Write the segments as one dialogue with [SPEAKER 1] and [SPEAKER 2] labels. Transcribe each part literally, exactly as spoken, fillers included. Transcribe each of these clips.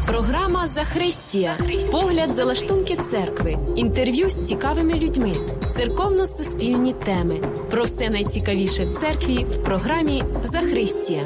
[SPEAKER 1] Програма «Захристія». Погляд за лаштунки церкви. Інтерв'ю з цікавими людьми. Церковно-суспільні теми. Про все найцікавіше в церкві в програмі «Захристія».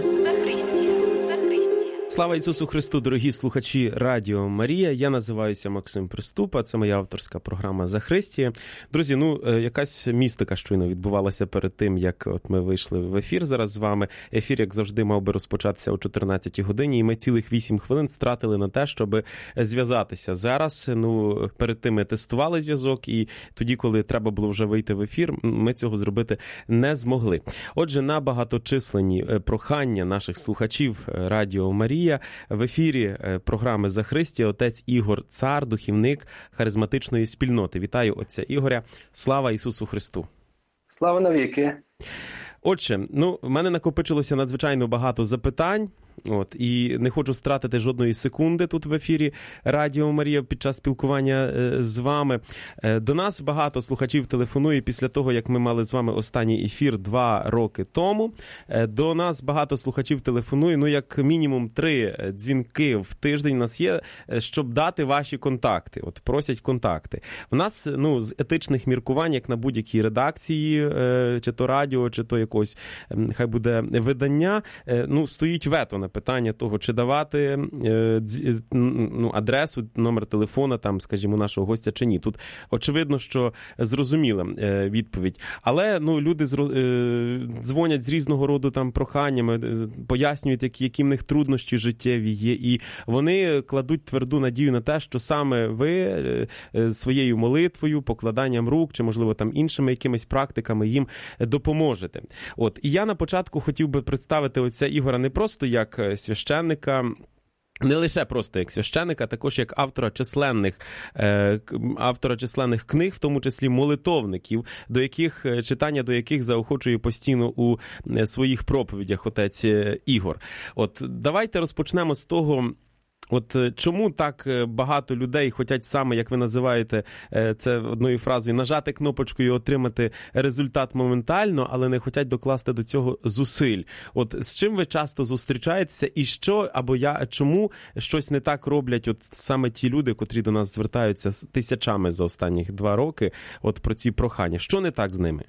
[SPEAKER 2] Слава Ісусу Христу, дорогі слухачі Радіо Марія. Я називаюся Максим Приступа, це моя авторська програма «Захристія». Друзі, ну, якась містика щойно відбувалася перед тим, як от ми вийшли в ефір зараз з вами. Ефір, як завжди, мав би розпочатися о чотирнадцятій годині, і ми цілих вісім хвилин стратили на те, щоб зв'язатися. Зараз, ну, перед тим ми тестували зв'язок, і тоді, коли треба було вже вийти в ефір, ми цього зробити не змогли. Отже, на багаточисленні прохання наших слухачів Радіо Марія в ефірі програми «Захристія» отець Ігор Цар, духівник харизматичної спільноти. Вітаю отця Ігоря. Слава Ісусу Христу!
[SPEAKER 3] Слава навіки!
[SPEAKER 2] Отже, ну, в мене накопичилося надзвичайно багато запитань. От, і не хочу стратити жодної секунди тут в ефірі Радіо Марія під час спілкування е, з вами. Е, до нас багато слухачів телефонує після того, як ми мали з вами останній ефір два роки тому. Е, до нас багато слухачів телефонує, ну, як мінімум три дзвінки в тиждень у нас є, щоб дати ваші контакти. От, просять контакти. У нас, ну, з етичних міркувань, як на будь-якій редакції, е, чи то радіо, чи то якось, е, хай буде видання, е, ну, стоїть вето на питання того, чи давати е, дз, ну, адресу, номер телефона, там, скажімо, нашого гостя, чи ні. Тут очевидно, що зрозуміла е, відповідь. Але, ну, люди зро, е, дзвонять з різного роду там проханнями, е, пояснюють, які, які в них труднощі життєві є, і вони кладуть тверду надію на те, що саме ви е, е, своєю молитвою, покладанням рук, чи, можливо, там іншими якимись практиками їм допоможете. От. І я на початку хотів би представити отця Ігора не просто як священника, не лише просто як священика, також як автора численних, е, автора численних книг, в тому числі молитовників, до яких, читання до яких заохочує постійно у своїх проповідях отець Ігор. От давайте розпочнемо з того, от чому так багато людей хочуть саме, як ви називаєте це одною фразою, нажати кнопочку і отримати результат моментально, але не хочуть докласти до цього зусиль. От з чим ви часто зустрічаєтеся і що, або я, чому щось не так роблять от саме ті люди, котрі до нас звертаються тисячами за останні два роки, от про ці прохання. Що не так з ними?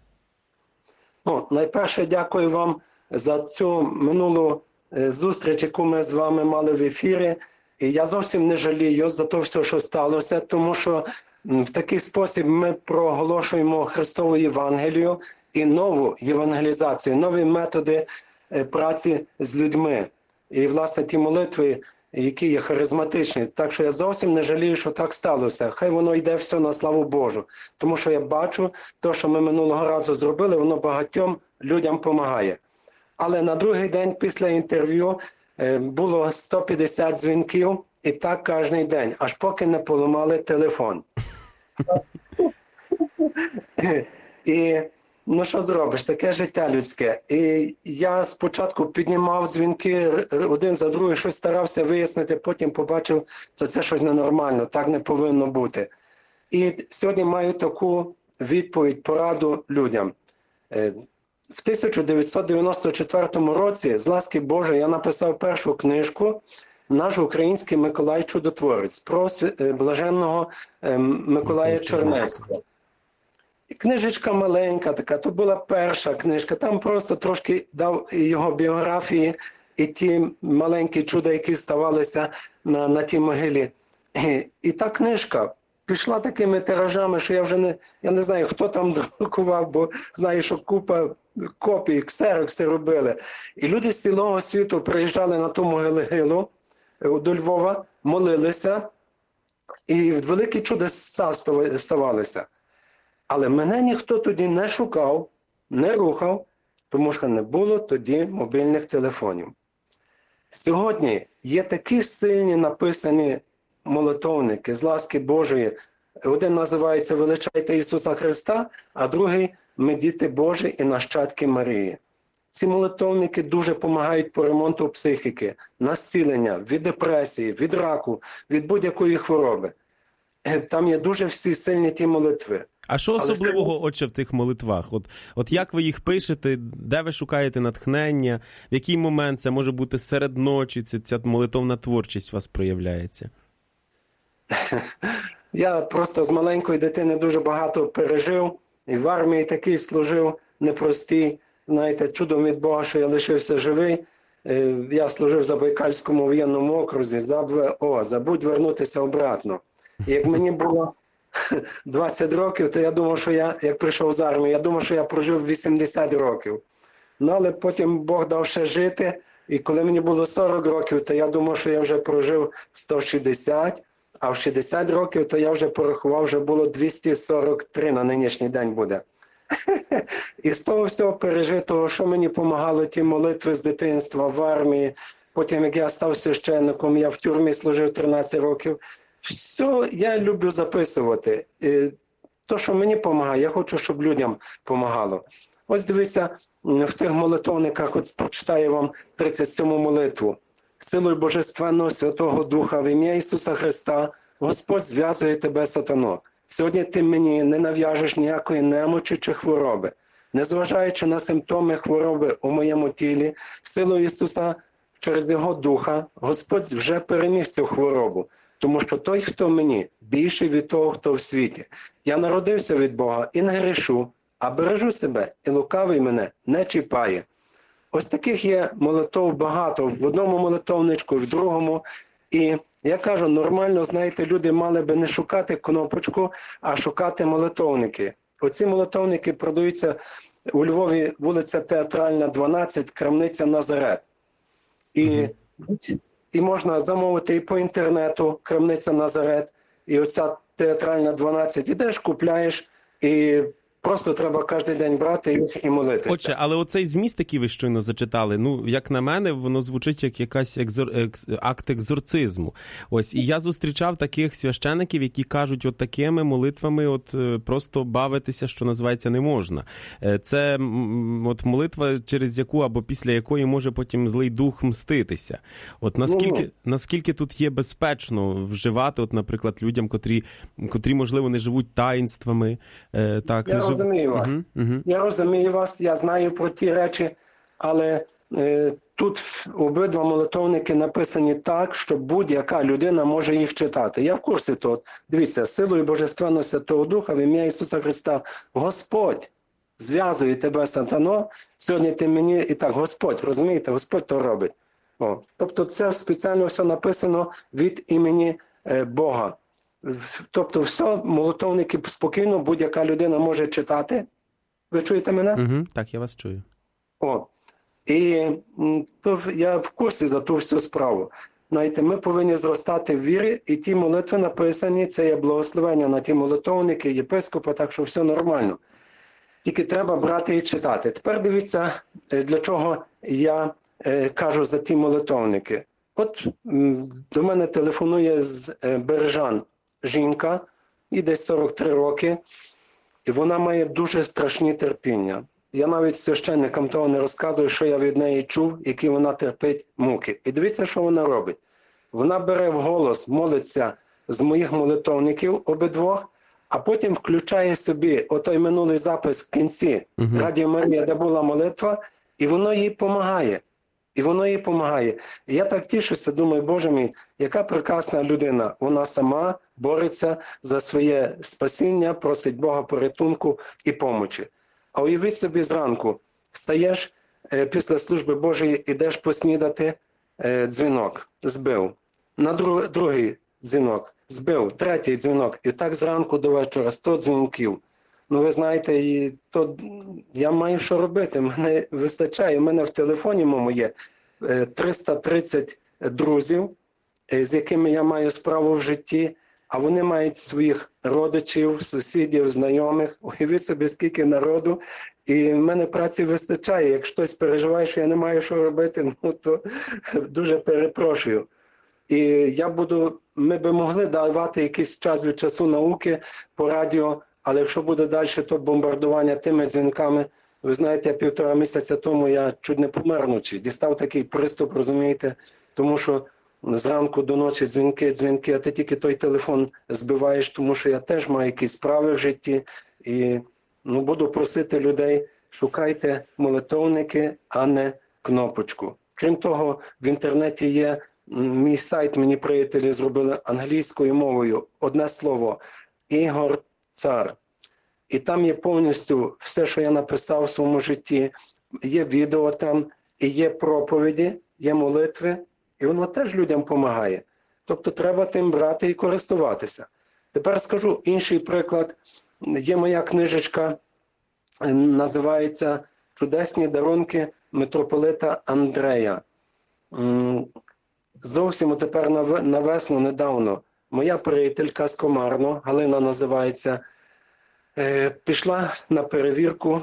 [SPEAKER 3] Ну, найперше, дякую вам за цю минулу зустріч, яку ми з вами мали в ефірі. І я зовсім не жалію за те все, що сталося, тому що в такий спосіб ми проголошуємо Христову Євангелію і нову євангелізацію, нові методи праці з людьми. І, власне, ті молитви, які є харизматичні. Так що я зовсім не жалію, що так сталося. Хай воно йде все на славу Божу. Тому що я бачу, те, що ми минулого разу зробили, воно багатьом людям допомагає. Але на другий день після інтерв'ю було сто п'ятдесят дзвінків, і так кожен день, аж поки не поламали телефон. І, ну що зробиш, таке життя людське. І я спочатку піднімав дзвінки один за другим, щось старався вияснити, потім побачив, що це щось ненормально, так не повинно бути. І сьогодні маю таку відповідь, пораду людям. В тисяча дев'ятсот дев'яносто четвертому році, з ласки Божої, я написав першу книжку «Наш український Миколай Чудотворець» про блаженного Миколая Чернецького. І книжечка маленька така, то була перша книжка, там просто трошки дав його біографії і ті маленькі чуда, які ставалися на, на тій могилі. І, і та книжка пішла такими тиражами, що я вже не, я не знаю, хто там друкував, бо знаю, що купа копій, ксерокси робили. І люди з цілого світу приїжджали на ту могилу до Львова, молилися, і великі чудеса ставалися. Але мене ніхто тоді не шукав, не рухав, тому що не було тоді мобільних телефонів. Сьогодні є такі сильні написані молитовники з ласки Божої. Один називається «Величайте Ісуса Христа», а другий «Ми діти Божі і нащадки Марії». Ці молитовники дуже допомагають по ремонту психіки, на зцілення, від депресії, від раку, від будь-якої хвороби. Там є дуже всі сильні ті молитви.
[SPEAKER 2] А що
[SPEAKER 3] Але
[SPEAKER 2] особливого,
[SPEAKER 3] серйозно?
[SPEAKER 2] отче, в тих молитвах? От, от як ви їх пишете, де ви шукаєте натхнення, в який момент це може бути серед ночі, ця, ця молитовна творчість у вас проявляється?
[SPEAKER 3] Я просто з маленької дитини дуже багато пережив, і в армії такий служив непростий. Знаєте, чудом від Бога, що я лишився живий. Е, Я служив в Забайкальському воєнному окрузі, заб... О, забудь вернутися обратно. І як мені було двадцять років, то я думав, що я, як прийшов з армії, я думав, що я прожив вісімдесят років. Ну, але потім Бог дав ще жити, і коли мені було сорок років, то я думав, що я вже прожив сто шістдесят, а в шістдесят років, то я вже порахував, вже було двісті сорок три на нинішній день буде. І з того всього пережитого, що мені допомагало ті молитви з дитинства в армії, потім, як я став священником, я в тюрмі служив тринадцять років, все я люблю записувати. І то, що мені допомагає, я хочу, щоб людям допомагало. Ось дивіться, в тих молитовниках, от прочитаю вам тридцять сьому молитву. Силою Божественного Святого Духа в ім'я Ісуса Христа Господь зв'язує тебе, сатано. Сьогодні ти мені не нав'яжеш ніякої немочі чи хвороби. Незважаючи на симптоми хвороби у моєму тілі, силою Ісуса через Його Духа Господь вже переміг цю хворобу. Тому що той, хто мені, більший від того, хто в світі. Я народився від Бога і не грішу, а бережу себе, і лукавий мене не чіпає. Ось таких є молитов багато, в одному молитовничку, в другому. І я кажу, нормально, знаєте, люди мали би не шукати кнопочку, а шукати молитовники. Оці молитовники продаються у Львові, вулиця Театральна, дванадцять, крамниця Назарет. І, mm-hmm. і можна замовити і по інтернету, крамниця Назарет, і оця Театральна, дванадцять, ідеш, купляєш, і просто треба кожен день брати їх і молитися.
[SPEAKER 2] Отже, але оцей зміст, який ви щойно зачитали, ну, як на мене, воно звучить як якась екзор... екс... акт екзорцизму. Ось, і я зустрічав таких священиків, які кажуть, от такими молитвами от просто бавитися, що називається, не можна. Це от молитва, через яку або після якої може потім злий дух мститися. От наскільки, ну, наскільки тут є безпечно вживати, от, наприклад, людям, котрі, котрі можливо, не живуть таїнствами, так,
[SPEAKER 3] я
[SPEAKER 2] не жив...
[SPEAKER 3] розумію вас. Uh-huh, uh-huh. Я розумію вас, я знаю про ті речі, але е, тут обидва молитовники написані так, що будь-яка людина може їх читати. Я в курсі того. Дивіться, силою Божественного Святого Духа в ім'я Ісуса Христа Господь зв'язує тебе, сатано, сьогодні ти мені, і так, Господь, розумієте, Господь то робить. О. Тобто це спеціально все написано від імені е, Бога. Тобто все, молитовники спокійно, будь-яка людина може читати. Ви чуєте мене?
[SPEAKER 2] Угу, так, я вас чую.
[SPEAKER 3] О. І то я в курсі за ту всю справу. Знаєте, ми повинні зростати в вірі, і ті молитви написані, це є благословення на ті молитовники, єпископа, так що все нормально. Тільки треба брати і читати. Тепер дивіться, для чого я е, кажу за ті молитовники. От м, до мене телефонує з е, Бережан жінка, їй десь сорок три роки, і вона має дуже страшні терпіння. Я навіть священникам того не розказую, що я від неї чув, які вона терпить муки. І дивіться, що вона робить. Вона бере вголос, молиться з моїх молитовників обидвох, а потім включає собі отой минулий запис в кінці uh-huh. Радіо Марія, де була молитва, і воно їй допомагає. І воно їй допомагає. І я так тішуся, думаю, Боже мій, яка прекрасна людина. Вона сама бореться за своє спасіння, просить Бога порятунку і помочі. А уявіть собі зранку, стаєш е, після служби Божої, ідеш поснідати, е, дзвінок, збив. На друг, другий дзвінок, збив, третій дзвінок. І так зранку до вечора сто дзвінків. Ну, ви знаєте, і то я маю що робити, мене вистачає. У мене в телефоні моєму є триста тридцять друзів, з якими я маю справу в житті, а вони мають своїх родичів, сусідів, знайомих. Уявіть собі, скільки народу, і в мене праці вистачає. Як хтось переживає, що я не маю що робити, ну, то дуже перепрошую. І я буду, ми би могли давати якийсь час від часу науки по радіо, але якщо буде далі, то бомбардування тими дзвінками. Ви знаєте, півтора місяця тому я чуть не помер вночі. Дістав такий приступ, розумієте, тому що зранку до ночі дзвінки, дзвінки, а ти тільки той телефон збиваєш, тому що я теж маю якісь справи в житті. І ну, буду просити людей, шукайте молитовники, а не кнопочку. Крім того, в інтернеті є мій сайт, мені приятелі зробили англійською мовою. Одне слово – Ігор Цар. І там є повністю все, що я написав в своєму житті. Є відео там, і є проповіді, є молитви, і воно теж людям допомагає. Тобто треба тим брати і користуватися. Тепер скажу інший приклад. Є моя книжечка, називається «Чудесні дарунки митрополита Андрея». Зовсім тепер на весну недавно моя приятелька з Комарно, Галина називається, пішла на перевірку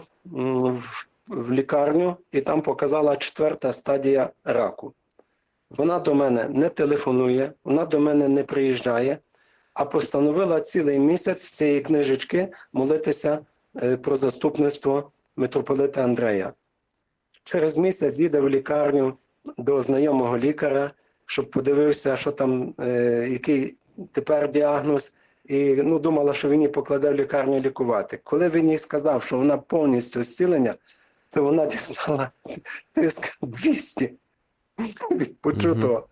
[SPEAKER 3] в лікарню і там показала четверта стадія раку. Вона до мене не телефонує, вона до мене не приїжджає, а постановила цілий місяць з цієї книжечки молитися про заступництво митрополита Андрея. Через місяць їде в лікарню до знайомого лікаря, щоб подивився, що там, е, який тепер діагноз, і ну, думала, що він її покладе в лікарню лікувати. Коли він їй сказав, що вона повністю зцілення, то вона дістала тиск двісті від почутого.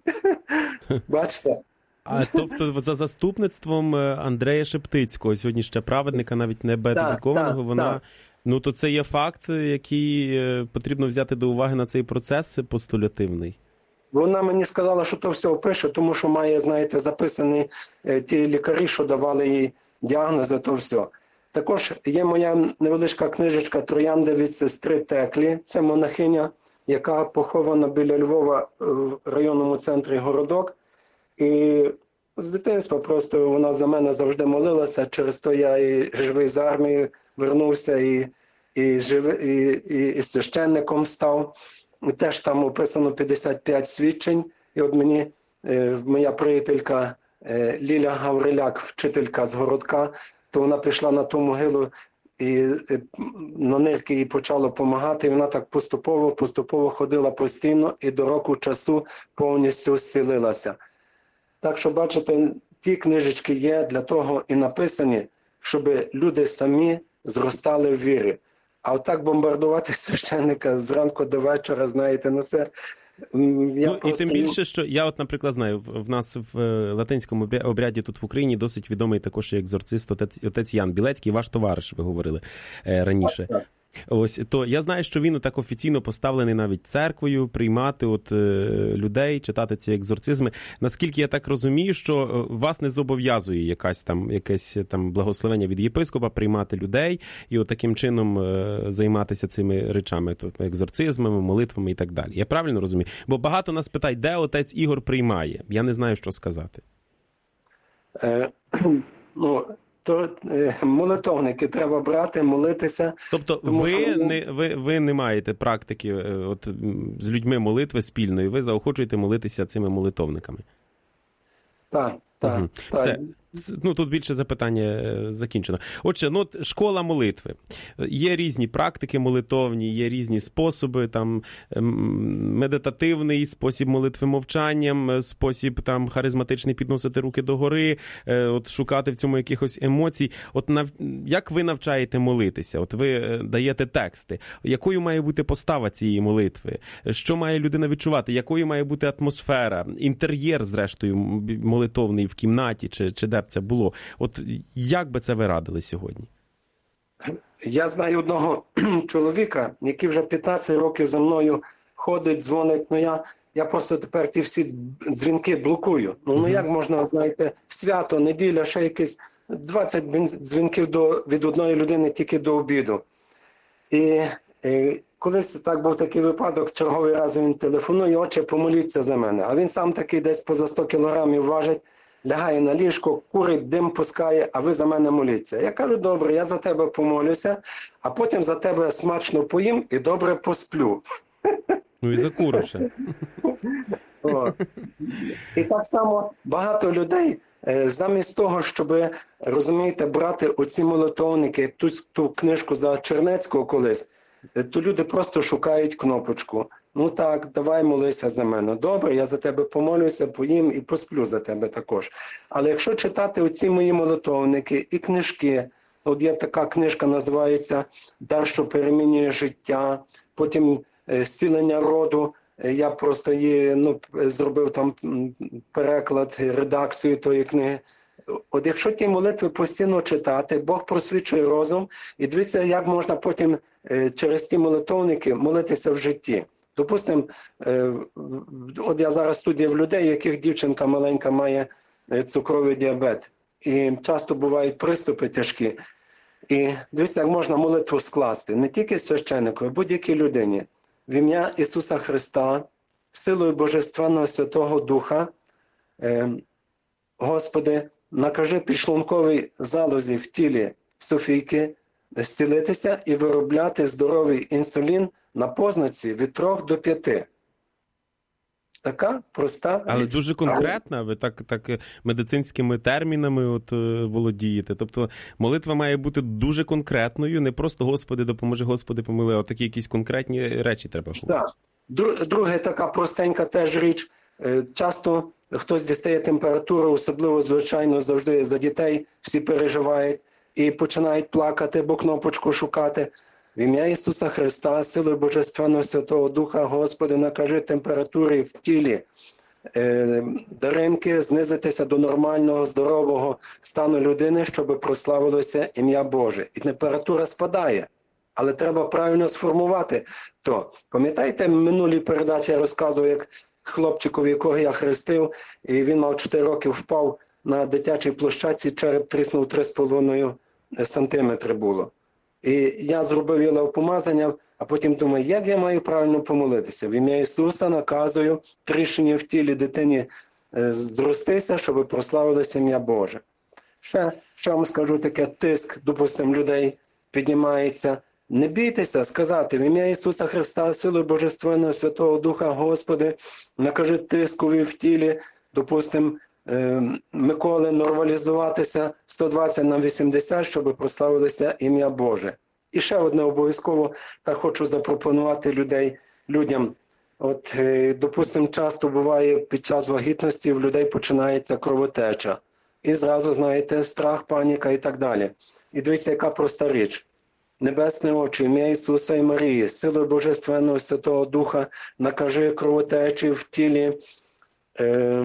[SPEAKER 3] Бачите?
[SPEAKER 2] А тобто за заступництвом Андрея Шептицького, сьогодні ще праведника, навіть не беатифікованого, да, вона... Да. Ну, то це є факт, який потрібно взяти до уваги на цей процес постулятивний.
[SPEAKER 3] Вона мені сказала, що то все опише, тому що має, знаєте, записані ті лікарі, що давали їй діагнози, то все. Також є моя невеличка книжечка «Троянди від сестри Теклі». Це монахиня, яка похована біля Львова в районному центрі Городок. І з дитинства просто вона за мене завжди молилася, через то я і живий з армії вернувся, і, і, жив, і, і, і священником став. І теж там описано п'ятдесят п'ять свідчень. І от мені е, моя приятелька е, Ліля Гавриляк, вчителька з Городка, то вона пішла на ту могилу, і е, на нирки їй почало допомагати. І вона так поступово, поступово ходила постійно і до року часу повністю зцілилася. Так що, бачите, ті книжечки є для того і написані, щоб люди самі зростали в вірі. А отак бомбардувати священника зранку до вечора, знаєте, ну це... Я
[SPEAKER 2] ну,
[SPEAKER 3] просто...
[SPEAKER 2] І тим більше, що я от, наприклад, знаю, в нас в латинському обряді тут в Україні досить відомий також екзорцист отець, отець Ян Білецький, ваш товариш, ви говорили е, раніше.
[SPEAKER 3] Так, так.
[SPEAKER 2] Ось, то я знаю, що він так офіційно поставлений навіть церквою, приймати от, е, людей, читати ці екзорцизми. Наскільки я так розумію, що вас не зобов'язує якась там, якесь там благословення від єпископа приймати людей і от таким чином е, займатися цими речами, тобто екзорцизмами, молитвами і так далі. Я правильно розумію? Бо багато нас питають, де отець Ігор приймає? Я не знаю, що сказати.
[SPEAKER 3] Е, ну... то е, молитовники треба брати, молитися.
[SPEAKER 2] Тобто ви, що... не, ви, ви не маєте практики от, з людьми молитви спільної, ви заохочуєте молитися цими молитовниками?
[SPEAKER 3] Так, так.
[SPEAKER 2] Угу.
[SPEAKER 3] так.
[SPEAKER 2] Все. Ну, тут більше запитання закінчено. Отже, ну, школа молитви. Є різні практики молитовні, є різні способи, там, медитативний спосіб молитви мовчанням, спосіб там харизматичний підносити руки догори, от шукати в цьому якихось емоцій. От нав... як ви навчаєте молитися? От ви даєте тексти. Якою має бути постава цієї молитви? Що має людина відчувати? Якою має бути атмосфера? Інтер'єр, зрештою, молитовний в кімнаті чи, чи де б це було? От як би це ви радили сьогодні?
[SPEAKER 3] Я знаю одного чоловіка, який вже п'ятнадцять років за мною ходить, дзвонить. Ну я, я просто тепер ті всі дзвінки блокую. Ну, ну як можна, знаєте, свято, неділя, ще якісь двадцять дзвінків до, від одної людини тільки до обіду. І, і колись так був такий випадок, черговий раз він телефонує: отче, помоліться за мене. А він сам такий десь поза сто кілограмів важить, лягає на ліжко, курить, дим пускає, а ви за мене моліться. Я кажу: добре, я за тебе помолюся, а потім за тебе смачно поїм і добре посплю.
[SPEAKER 2] Ну і закуриш.
[SPEAKER 3] І так само багато людей, замість того, щоб, розумієте, брати оці молитовники, ту, ту книжку за Чернецького колись, то люди просто шукають кнопочку. Ну так, давай молися за мене. Добре, я за тебе помолюся, поїм і посплю за тебе також. Але якщо читати оці мої молитовники і книжки, От є така книжка, називається «Дар, що перемінює життя», потім «Зцілення роду». Я просто її, ну, зробив там переклад, редакцію тої книги. От якщо ті молитви постійно читати, Бог просвічує розум, і дивіться, як можна потім через ті молитовники молитися в житті. Допустимо, от я зараз студію в людей, яких дівчинка маленька має цукровий діабет. І часто бувають приступи тяжкі. І дивіться, як можна молитву скласти. Не тільки священнику, а будь-якій людині. В ім'я Ісуса Христа, силою Божественного Святого Духа, Господи, накажи підшлунковій залозі в тілі Софійки зцілитися і виробляти здоровий інсулін на познаці від трьох до п'яти. Така проста
[SPEAKER 2] Але
[SPEAKER 3] річ.
[SPEAKER 2] дуже конкретна, ви так, так медицинськими термінами от, володієте. Тобто молитва має бути дуже конкретною, не просто «Господи, допоможи, Господи, помили», а такі якісь конкретні речі треба говорити.
[SPEAKER 3] Так. Друге, така простенька теж річ. Часто хтось дістає температуру, особливо, звичайно, завжди за дітей всі переживають і починають плакати, бо кнопочку шукати. В ім'я Ісуса Христа, силою Божественного Святого Духа, Господи, накажи температурі в тілі е, Даринки знизитися до нормального, здорового стану людини, щоб прославилося ім'я Боже. І температура спадає, але треба правильно сформувати то. Пам'ятаєте, в минулій передачі я розказував, як хлопчику, якого я хрестив, і він мав чотири роки, впав на дитячій площадці, череп тріснув три з половиною сантиметри було. І я зробив єлеопомазання, а потім думаю, як я маю правильно помолитися? В ім'я Ісуса наказую тріщині в тілі дитині зростися, щоб прославилося ім'я Боже. Ще, ще вам скажу таке, тиск, допустимо, людей піднімається. Не бійтеся сказати, в ім'я Ісуса Христа, силою Божественного Святого Духа, Господи, накажи тискові в тілі, допустимо, Миколи нормалізуватися сто двадцять на вісімдесят, щоб прославилося ім'я Боже. І ще одне обов'язково, так хочу запропонувати людей, людям. От, допустимо, часто буває під час вагітності в людей починається кровотеча. І зразу, знаєте, страх, паніка і так далі. І дивіться, яка проста річ. Небесне Отче, ім'я Ісуса і Марії, силою Божественного Святого Духа, накажи кровотечі в тілі е,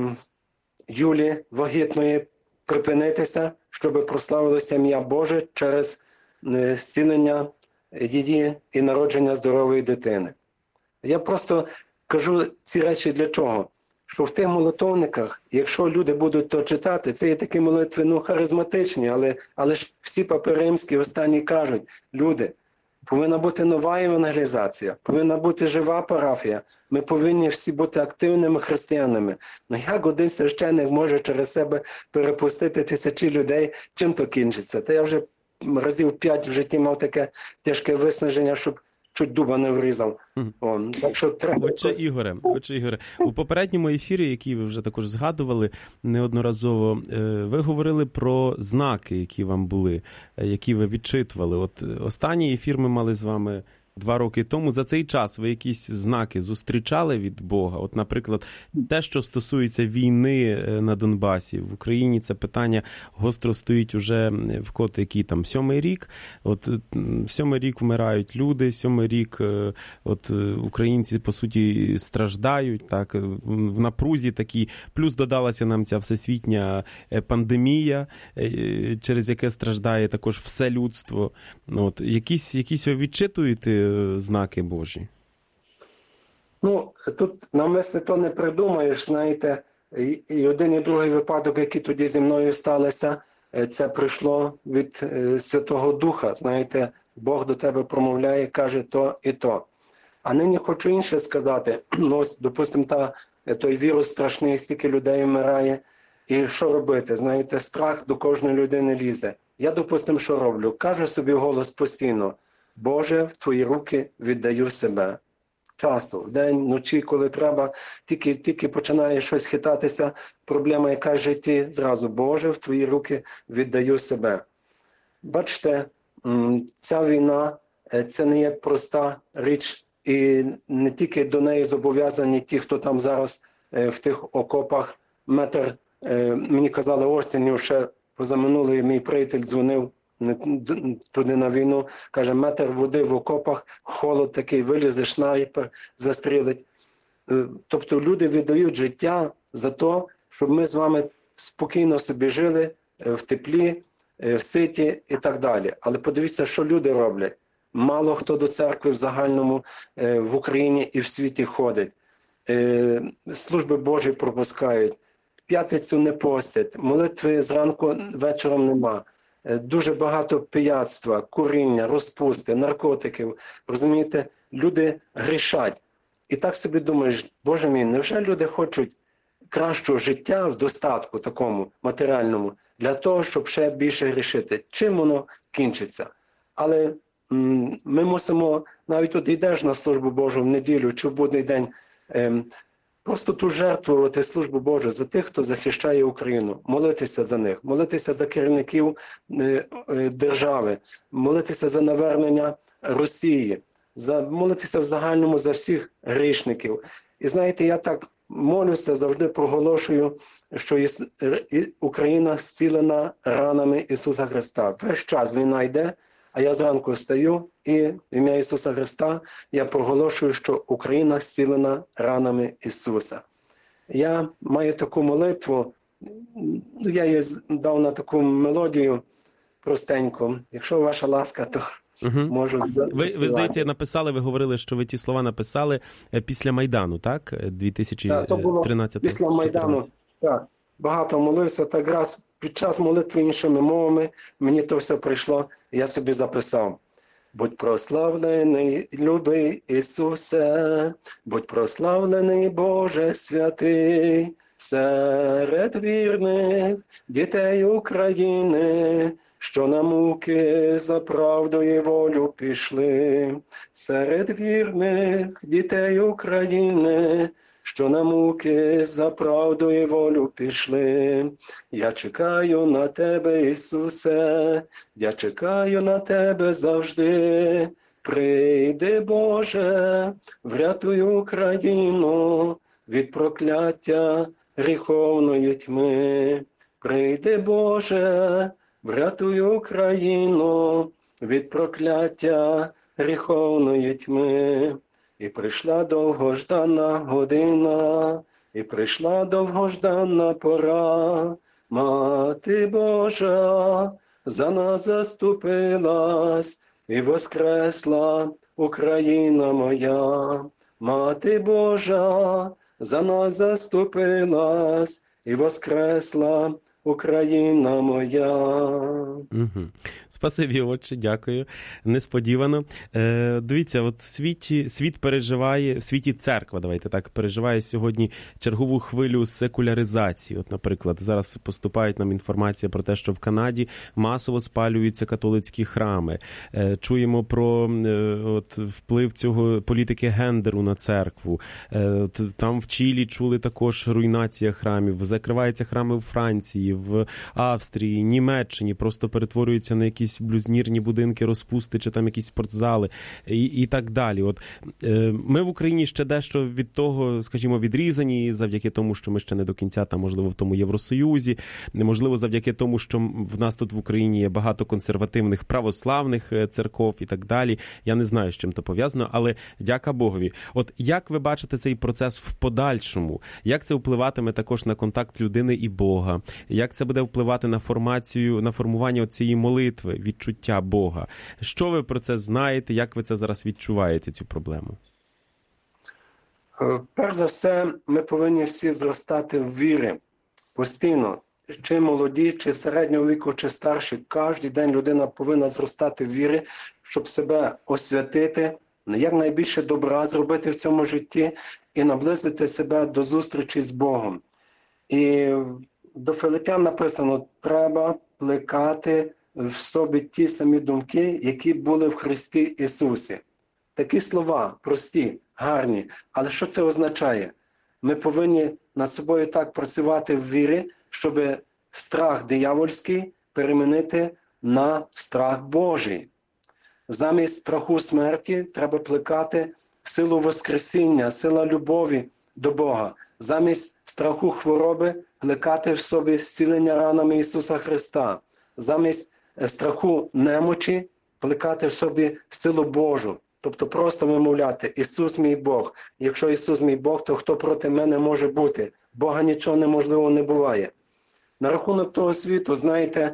[SPEAKER 3] Юлі вагітної припинитися, щоб прославилося ім'я Боже через е, зцілення її і народження здорової дитини. Я просто кажу ці речі для чого? Що в тих молитовниках, якщо люди будуть то читати, це є такі молитви, ну, харизматичні, але, але ж всі папи римські останні кажуть, люди, повинна бути нова евангелізація, повинна бути жива парафія, ми повинні всі бути активними християнами. Ну як один священник може через себе перепустити тисячі людей, чим то кінчиться? Та я вже разів п'ять в житті мав таке тяжке виснаження, щоб чуть дуба не врізав. О, так що треба...
[SPEAKER 2] Отче Ігоре, отче Ігоре, у попередньому ефірі, який ви вже також згадували неодноразово, ви говорили про знаки, які вам були, які ви відчитували. От останній ефір ми мали з вами два роки тому. За цей час ви якісь знаки зустрічали від Бога? От, наприклад, те, що стосується війни на Донбасі. В Україні це питання гостро стоїть уже в коти, який там сьомий рік. От сьомий рік вмирають люди, сьомий рік от українці, по суті, страждають, так, в напрузі такі. Плюс додалася нам ця всесвітня пандемія, через яке страждає також все людство. От, якісь, якісь ви відчитуєте знаки Божі?
[SPEAKER 3] Ну, тут намисне то не придумаєш, знаєте, і, і один і другий випадок, які тоді зі мною сталися, це прийшло від е, Святого Духа, знаєте, Бог до тебе промовляє, каже то і то. А нині хочу інше сказати, ну, ось, допустимо, та, той вірус страшний, стільки людей вмирає, і що робити, знаєте, страх до кожної людини лізе. Я, допустимо, що роблю? Кажу собі вголос постійно, Боже, в Твої руки віддаю себе. Часто, вдень, вночі, коли треба, тільки, тільки починає щось хитатися, проблема якась в житті, зразу, Боже, в Твої руки віддаю себе. Бачите, ця війна, це не є проста річ, і не тільки до неї зобов'язані ті, хто там зараз в тих окопах, метр, мені казали осінню, ще позаминулий мій приятель дзвонив не туди на війну, каже, метр води в окопах, холод такий, вилізе снайпер, застрілить. Тобто люди віддають життя за те, щоб ми з вами спокійно собі жили в теплі, в ситі і так далі. Але подивіться, що люди роблять. Мало хто до церкви в загальному в Україні і в світі ходить. Служби Божі пропускають. П'ятницю не постять, молитви зранку вечором нема. Дуже багато пияцтва, куріння, розпусти, наркотиків. Розумієте, люди грішать. І так собі думаєш, Боже мій, невже люди хочуть кращого життя в достатку такому матеріальному, для того, щоб ще більше грішити? Чим воно кінчиться? Але м- ми мусимо, навіть тут йдеш на службу Божу в неділю чи в будний день, ем, просто тут жертвувати службу Божу за тих, хто захищає Україну, молитися за них, молитися за керівників е, е, держави, молитися за навернення Росії, за, молитися в загальному за всіх грішників. І знаєте, я так молюся, завжди проголошую, що Іс... Україна зцілена ранами Ісуса Христа. Весь час війна йде, а я зранку встаю і в ім'я Ісуса Христа я проголошую, що Україна зцілена ранами Ісуса. Я маю таку молитву, я її дав на таку мелодію простеньку. Якщо ваша ласка, то угу. можу заспівати.
[SPEAKER 2] Ви, ви, здається, написали, ви говорили, що ви ті слова написали після Майдану, так? дві тисячі тринадцятого.
[SPEAKER 3] Так, після Майдану, так. Багато молився, так раз під час молитви іншими мовами мені то все прийшло, я собі записав. Будь прославлений, любий Ісусе, будь прославлений, Боже святий, серед вірних дітей України, що на муки за правду і волю пішли. Серед вірних дітей України, що на муки за правду і волю пішли. Я чекаю на Тебе, Ісусе, я чекаю на Тебе завжди. Прийди, Боже, врятуй Україну від прокляття гріховної тьми. Прийди, Боже, врятуй Україну від прокляття гріховної тьми. І прийшла довгождана година, і прийшла довгождана пора. Мати Божа за нас заступилась, і воскресла Україна моя. Мати Божа за нас заступилась, і воскресла Україна моя.
[SPEAKER 2] Угу. Спасибі, отче, дякую. Несподівано. Е, дивіться, от в світі, світ переживає, в світі церква, давайте так, переживає сьогодні чергову хвилю секуляризації. От, наприклад, зараз поступає нам інформація про те, що в Канаді масово спалюються католицькі храми. Е, чуємо про е, от, вплив цього політики гендеру на церкву. Е, от, там в Чилі чули також руйнація храмів. Закриваються храми у Франції, в Австрії, Німеччині, просто перетворюються на якісь блюзнірні будинки, розпусти, чи там якісь спортзали і, і так далі. От, е, ми в Україні ще дещо від того, скажімо, відрізані, завдяки тому, що ми ще не до кінця, там, можливо, в тому Євросоюзі, можливо, завдяки тому, що в нас тут в Україні є багато консервативних православних церков і так далі. Я не знаю, з чим то пов'язано, але дяка Богові. От як ви бачите цей процес в подальшому? Як це впливатиме також на контакт людини і Бога? Як це буде впливати на формацію, на формування цієї молитви, відчуття Бога? Що ви про це знаєте? Як ви це зараз відчуваєте, цю проблему?
[SPEAKER 3] Перш за все, ми повинні всі зростати в вірі. Постійно. Чи молоді, чи середнього віку, чи старші. Кожен день людина повинна зростати в вірі, щоб себе освятити, якнайбільше добра зробити в цьому житті і наблизити себе до зустрічі з Богом. І до Филип'ян написано, треба плекати в собі ті самі думки, які були в Христі Ісусі. Такі слова, прості, гарні. Але що це означає? Ми повинні над собою так працювати в вірі, щоб страх диявольський перемінити на страх Божий. Замість страху смерті треба плекати силу Воскресіння, сила любові до Бога. Замість страху хвороби плекати в собі зцілення ранами Ісуса Христа. Замість страху немочі плекати в собі силу Божу. Тобто просто вимовляти: Ісус мій Бог. Якщо Ісус мій Бог, то хто проти мене може бути? Бога нічого неможливого не буває. На рахунок того світу, знаєте,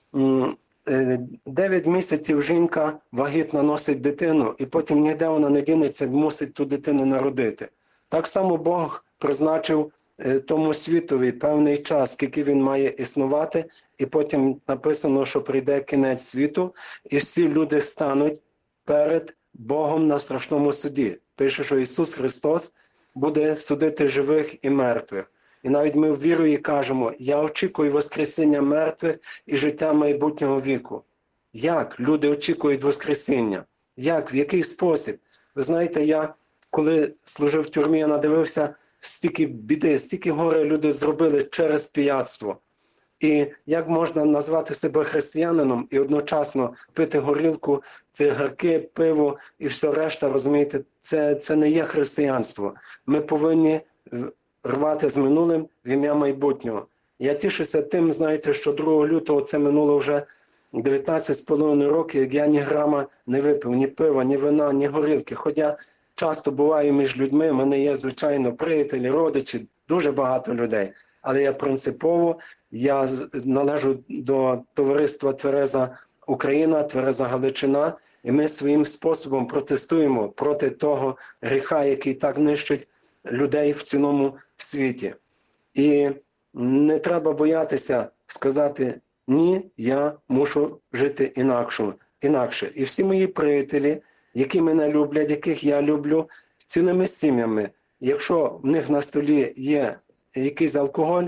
[SPEAKER 3] дев'ять місяців жінка вагітна носить дитину, і потім ніде вона не дінеться, мусить ту дитину народити. Так само Бог призначив тому світові певний час, скільки він має існувати, і потім написано, що прийде кінець світу, і всі люди стануть перед Богом на страшному суді. Пише, що Ісус Христос буде судити живих і мертвих. І навіть ми в вірою кажемо: я очікую воскресіння мертвих і життя майбутнього віку. Як люди очікують воскресіння? Як? В який спосіб? Ви знаєте, я, коли служив в тюрмі, я надивився, стільки біди, стільки горе люди зробили через пияцтво. І як можна назвати себе християнином і одночасно пити горілку, цигарки, пиво і все решта, розумієте, це, це не є християнство. Ми повинні рвати з минулим в ім'я майбутнього. Я тішуся тим, знаєте, що другого лютого це минуло вже дев'ятнадцять з половиною років, як я ні грама не випив, ні пива, ні вина, ні горілки. Хоча часто буваю між людьми, в мене є, звичайно, приятелі, родичі, дуже багато людей. Але я принципово, я належу до товариства Твереза Україна, Твереза Галичина, і ми своїм способом протестуємо проти того гріха, який так нищить людей в цілому світі. І не треба боятися сказати: ні, я мушу жити інакше. інакше. І всі мої приятелі, які мене люблять, яких я люблю, цілими сім'ями, якщо в них на столі є якийсь алкоголь,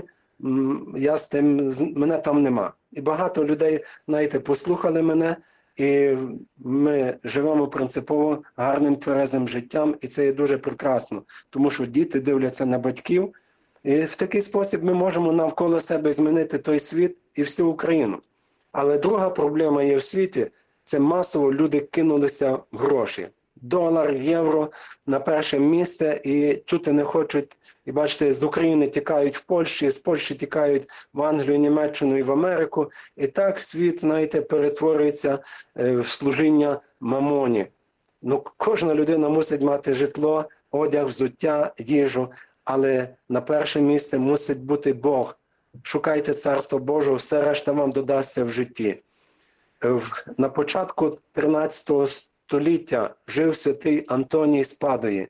[SPEAKER 3] я з тим, мене там нема. І багато людей, знаєте, послухали мене, і ми живемо принципово гарним тверезим життям, і це є дуже прекрасно, тому що діти дивляться на батьків, і в такий спосіб ми можемо навколо себе змінити той світ і всю Україну. Але друга проблема є в світі – це масово люди кинулися в гроші. Долар, євро на перше місце, і чути не хочуть. І бачите, з України тікають в Польщу, з Польщі тікають в Англію, Німеччину і в Америку. І так світ, знаєте, перетворюється в служіння мамоні. Ну, кожна людина мусить мати житло, одяг, взуття, їжу, але на перше місце мусить бути Бог. Шукайте Царство Божого, все решта вам додасться в житті. На початку тринадцятого століття жив святий Антоній з Падої.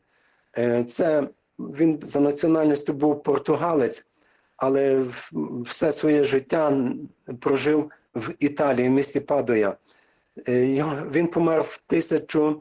[SPEAKER 3] Це, він за національністю був португалець, але все своє життя прожив в Італії, в місті Падоя. Він помер в тисяча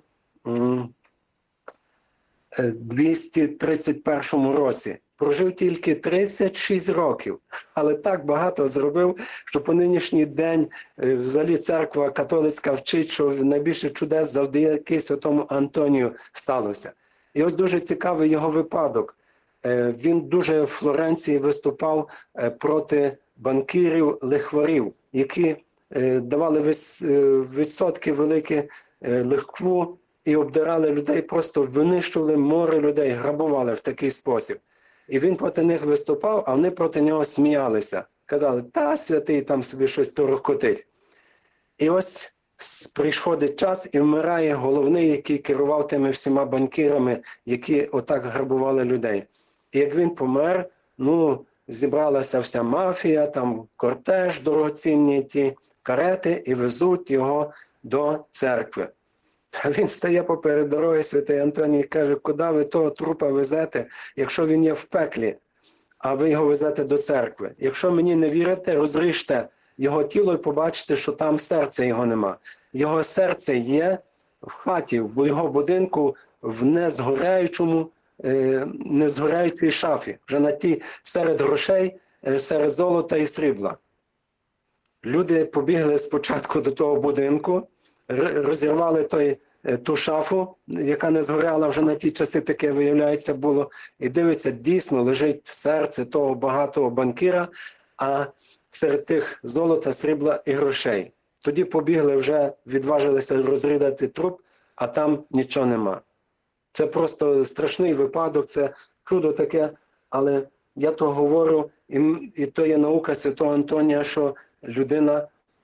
[SPEAKER 3] двісті тридцять першому році. Прожив тільки тридцять шість років, але так багато зробив, що по нинішній день взагалі церква католицька вчить, що найбільше чудес завдяки святому Антонію сталося. І ось дуже цікавий його випадок. Він дуже в Флоренції виступав проти банкірів-лихварів, які давали відсотки великі лихву і обдирали людей, просто винищували море людей, грабували в такий спосіб. І він проти них виступав, а вони проти нього сміялися. Казали: та святий там собі щось торохкотить. І ось приходить час і вмирає головний, який керував тими всіма банкірами, які отак грабували людей. І як він помер, ну, зібралася вся мафія, там кортеж, дорогоцінні ті карети, і везуть його до церкви. А він стає поперед дороги, святий Антоній, і каже: куди ви того трупа везете, якщо він є в пеклі, а ви його везете до церкви? Якщо мені не вірите, розріжте його тіло і побачите, що там серця його нема. Його серце є в хаті, в його будинку, в незгораючому, незгораючій шафі, вже на тій, серед грошей, серед золота і срібла. Люди побігли спочатку до того будинку, розірвали той, ту шафу, яка не згоряла, вже на ті часи таке, виявляється, було. І дивиться, дійсно лежить серце того багатого банкіра, а серед тих золота, срібла і грошей. Тоді побігли, вже відважилися розрізати труп, а там нічого нема. Це просто страшний випадок, це чудо таке, але я то говорю, і, і то є наука святого Антонія, що людина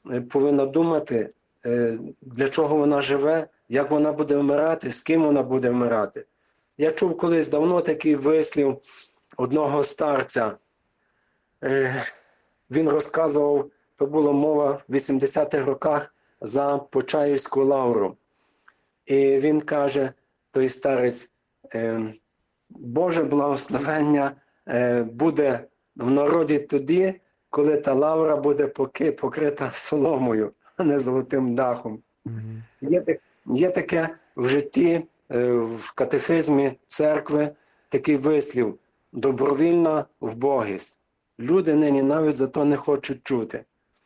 [SPEAKER 3] повинна думати, для чого вона живе, як вона буде вмирати, з ким вона буде вмирати. Я чув колись давно такий вислів одного старця. Він розказував, то була мова в вісімдесятих роках за Почаївську лавру. І він каже, той старець, Боже благословення буде в народі тоді, коли та лавра буде покрита соломою, а не золотим дахом. Mm-hmm. Є, є таке в житті, в катехизмі церкви, такий вислів – добровільна вбогість. Люди нині навіть за то не хочуть чути.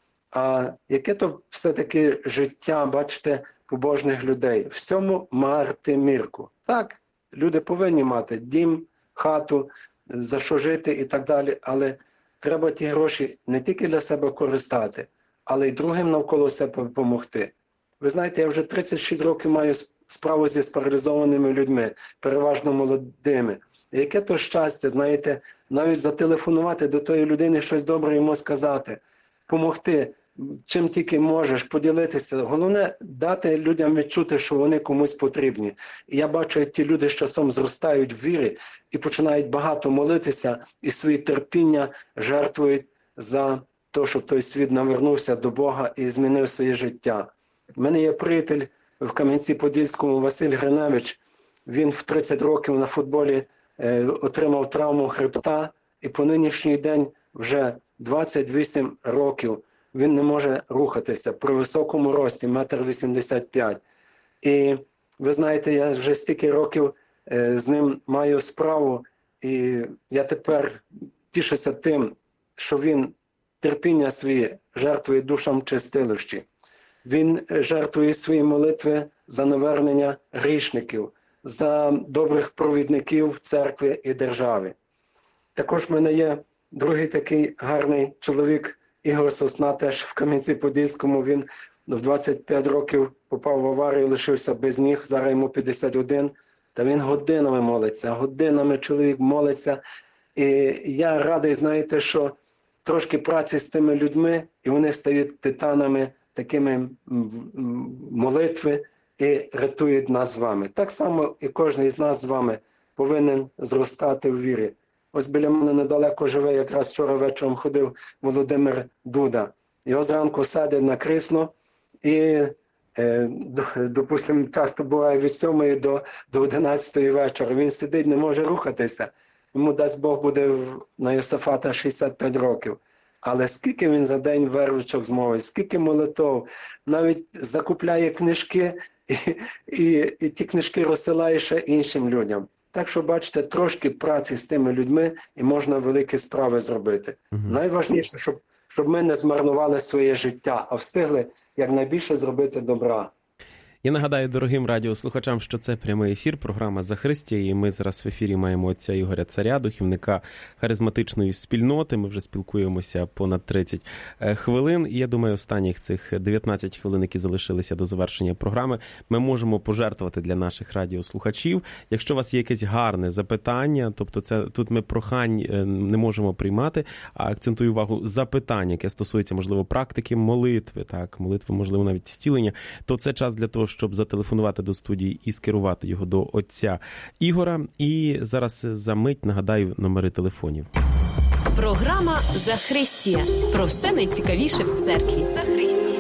[SPEAKER 3] А яке то все-таки життя, бачите, побожних людей? В цьому мати мірку. Так, люди повинні мати дім, хату, за що жити і так далі, але треба ті гроші не тільки для себе користати, але й другим навколо себе допомогти. Ви знаєте, я вже тридцять шість років маю справу зі спаралізованими людьми, переважно молодими. І яке то щастя, знаєте, навіть зателефонувати до тої людини, щось добре йому сказати, допомогти, чим тільки можеш, поділитися. Головне – дати людям відчути, що вони комусь потрібні. І я бачу, як ті люди з часом зростають в вірі і починають багато молитися, і свої терпіння жертвують за те, щоб той світ навернувся до Бога і змінив своє життя. У мене є приятель в Кам'янці-Подільському Василь Гриневич. Він в тридцять років на футболі е, отримав травму хребта, і по нинішній день вже двадцять вісім років він не може рухатися при високому рості, метр вісімдесят п'ять. І ви знаєте, я вже стільки років е, з ним маю справу, і я тепер тішуся тим, що він терпіння своє жертвує душам чистилищі. Він жертвує свої молитви за навернення грішників, за добрих провідників церкви і держави. Також в мене є другий такий гарний чоловік, Ігор Сосна, теж в Кам'янці-Подільському. Він в двадцять п'ять років попав в аварію, лишився без ніг, зараз йому п'ятдесят один. Та він годинами молиться, годинами чоловік молиться. І я радий, знаєте, що трошки праці з тими людьми, і вони стають титанами такими молитви і рятують нас з вами. Так само і кожен із нас з вами повинен зростати в вірі. Ось біля мене недалеко живе, якраз вчора вечором ходив Володимир Дуда. Його зранку садять на крісло і, е, допустимо, часто буває від сьомої до, до одинадцятої вечора. Він сидить, не може рухатися. Йому, дасть Бог, буде на Йосафата шістдесят п'ять років. Але скільки він за день вервичок змовить, скільки молитов, навіть закупляє книжки і, і, і ті книжки розсилає ще іншим людям. Так що, бачите, трошки праці з тими людьми і можна великі справи зробити. Угу. Найважніше, щоб, щоб ми не змарнували своє життя, а встигли якнайбільше зробити добра.
[SPEAKER 2] Я нагадаю дорогим радіослухачам, що це прямий ефір, програма «За Христя», і ми зараз в ефірі маємо отця Ігоря Царя, духівника харизматичної спільноти. Ми вже спілкуємося понад тридцять хвилин, і я думаю, останніх цих дев'ятнадцять хвилин, які залишилися до завершення програми, ми можемо пожертвувати для наших радіослухачів. Якщо у вас є якесь гарне запитання, тобто це тут ми прохань не можемо приймати, а акцентую увагу запитання, яке стосується, можливо, практики молитви, так, молитви, можливо, навіть зцілення, то це час для того, щоб зателефонувати до студії і скерувати його до отця Ігора. І зараз за мить нагадаю номери телефонів.
[SPEAKER 1] Програма «За Христя». Про все найцікавіше в церкві. «За Христя».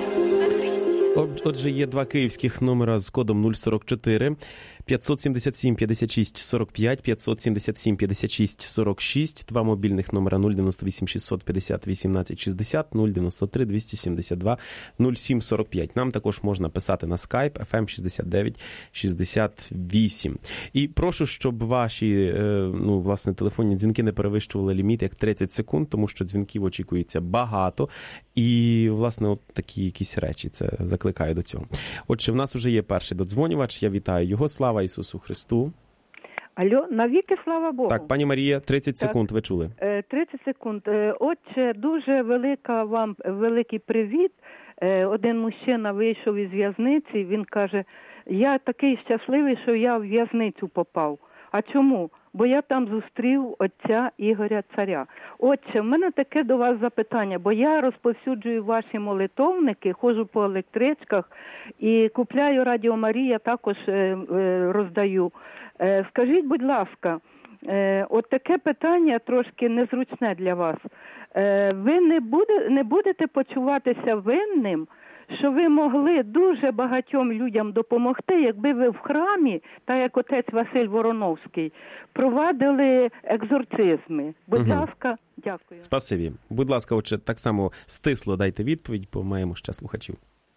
[SPEAKER 2] Отже, є два київських номера з кодом нуль сорок чотири. п'ятсот сімдесят сім п'ятдесят шість сорок п'ять, п'ятсот сімдесят сім п'ятдесят шість сорок шість, два мобільних номера нуль дев'яносто вісім шістсот п'ятдесят вісімнадцять шістдесят, нуль дев'яносто три двісті сімдесят два нуль сім сорок п'ять. Нам також можна писати на Skype еф ем шістдесят дев'ять шістдесят вісім. І прошу, щоб ваші, ну, власне, телефонні дзвінки не перевищували ліміт як тридцять секунд, тому що дзвінків очікується багато. І, власне, от такі якісь речі, це закликаю до цього. Отже, в нас вже є перший додзвонювач, я вітаю його. Слава Ісусу Христу.
[SPEAKER 4] Алло, навіки слава Богу.
[SPEAKER 2] Так, пані Марія, тридцять
[SPEAKER 4] так,
[SPEAKER 2] секунд, ви чули.
[SPEAKER 4] тридцять секунд. Отче, дуже велика вам, великий привіт. Один мужчина вийшов із в'язниці, він каже, я такий щасливий, що я в в'язницю попав. А чому? бо я там зустрів отця Ігоря Царя. Отче, в мене таке до вас запитання, бо я розповсюджую ваші молитовники, ходжу по електричках і купляю Радіо Марія, також роздаю. Скажіть, будь ласка, от таке питання трошки незручне для вас. Ви не буде, не будете почуватися винним, що ви могли дуже багатьом людям допомогти, якби ви в храмі, так як отець Василь Вороновський, провадили екзорцизми. Будь угу. ласка, дякую.
[SPEAKER 2] Спасибі. Будь ласка, отже, так само стисло дайте відповідь, бо маємо ще слухачів.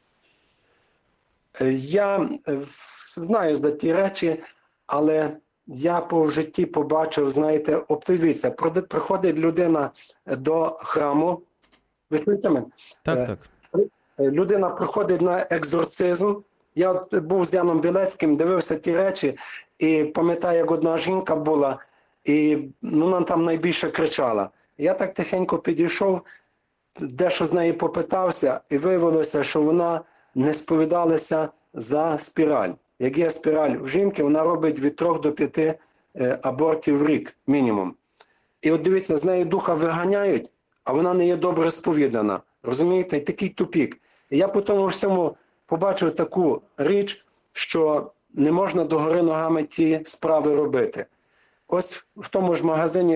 [SPEAKER 3] Я знаю за ті речі, але я по житті побачив, знаєте, оптивіться, приходить людина до храму, ви чуєте мене?
[SPEAKER 2] Так, так.
[SPEAKER 3] Людина приходить на екзорцизм. Я був з Яном Білецьким, дивився ті речі, і пам'ятаю, як одна жінка була, і ну, вона там найбільше кричала. Я так тихенько підійшов, дещо з неї попитався, і виявилося, що вона не сповідалася за спіраль. Як є спіраль в жінки, вона робить від трьох до п'яти абортів в рік мінімум. І от дивіться, з неї духа виганяють, а вона не є добре сповідана. Розумієте? Такий тупік. І я по тому всьому побачив таку річ, що не можна догори ногами ті справи робити. Ось в тому ж магазині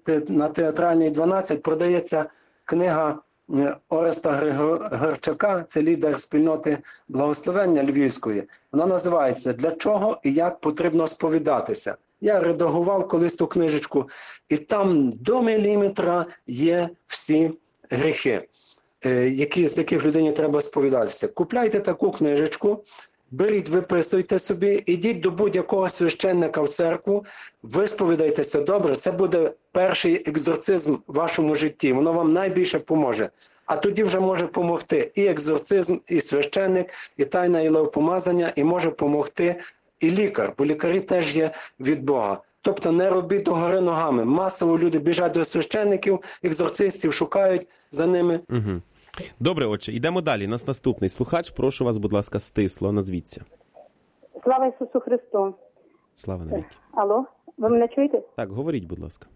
[SPEAKER 3] на Театральній дванадцять продається книга Ореста Григорчака, це лідер спільноти благословення Львівської. Вона називається «Для чого і як потрібно сповідатися». Я редагував колись ту книжечку, і там до міліметра є всі гріхи, які, з яких людині треба сповідатися. Купляйте таку книжечку, беріть, виписуйте собі, ідіть до будь-якого священника в церкву, висповідайтеся добре, це буде перший екзорцизм в вашому житті, воно вам найбільше поможе. А тоді вже може допомогти і екзорцизм, і священник, і тайна ілеопомазання, і може допомогти і лікар, бо лікарі теж є від Бога. Тобто не робіть догори ногами. Масово люди біжать до священників, екзорцистів, шукають за ними.
[SPEAKER 2] Угу. Добре, отче, йдемо далі. Нас наступний слухач. Прошу вас, будь ласка, стисло, назвіться.
[SPEAKER 5] Слава Ісусу Христу.
[SPEAKER 2] Слава навіки.
[SPEAKER 5] Алло, ви мене чуєте?
[SPEAKER 2] Так, говоріть, будь ласка.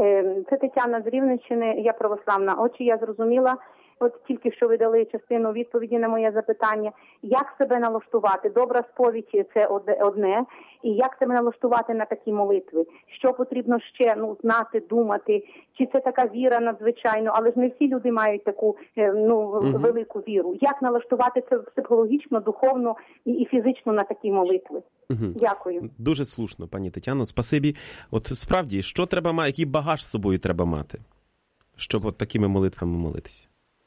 [SPEAKER 5] Це Тетяна з Рівненщини, я православна. Отже, я зрозуміла, от тільки що ви дали частину відповіді на моє запитання, як себе налаштувати. Добра сповідь – це одне, і як себе налаштувати на такі молитви. Що потрібно ще ну, знати, думати, чи це така віра надзвичайно, але ж не всі люди мають таку ну, угу. велику віру. Як налаштувати це психологічно, духовно і, і фізично на такі молитви? Угу. Дякую.
[SPEAKER 2] Дуже слушно, пані Тетяно. Спасибі. От справді, що треба мати, який багаж з собою треба мати, щоб от такими молитвами молитися?